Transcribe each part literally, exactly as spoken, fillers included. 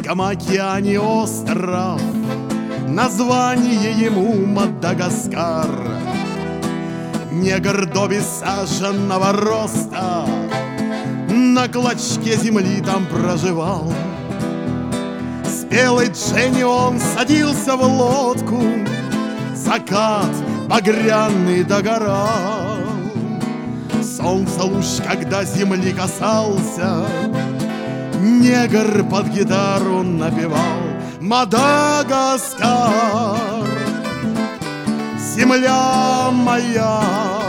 Индийском океане остров, название ему Мадагаскар. Негр до бессаженного роста на клочке земли там проживал. С белой Дженни он садился в лодку, закат багряный догорал. Солнце луч, когда земли касался, негр под гитару напевал: Мадагаскар, земля моя,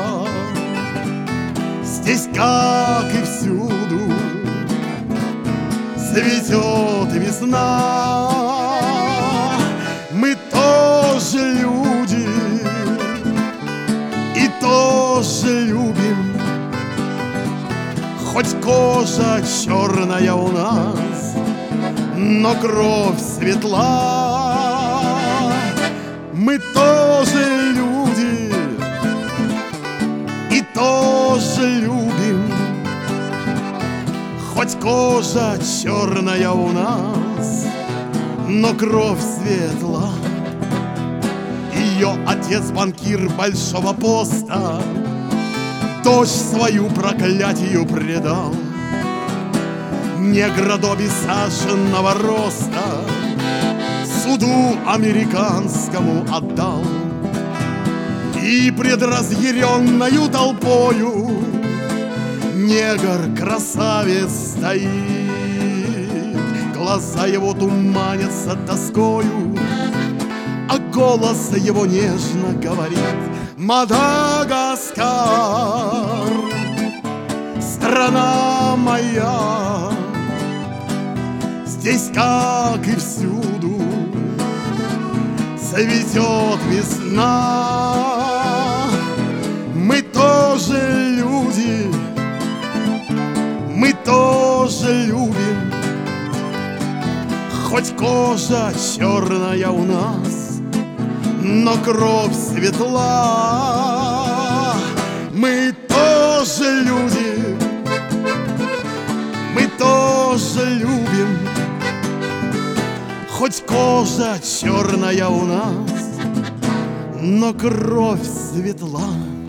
здесь, как и всюду, цветет весна. Мы тоже люди и тоже любим, хоть кожа черная у нас, но кровь светла. Мы тоже люди и тоже любим, хоть кожа черная у нас, но кровь светла. Ее отец банкир большого поста, дочь свою проклятию предал. Негра до бессаженного роста суду американскому отдал. И пред разъяренною толпою негр красавец стоит. Глаза его туманятся тоскою, а голос его нежно говорит: Мадагаскар, страна моя, здесь, как и всюду, цветет весна. Мы тоже люди, мы тоже любим, хоть кожа черная у нас, но кровь светла. Мы тоже люди, мы тоже любим, хоть кожа черная у нас, но кровь светла.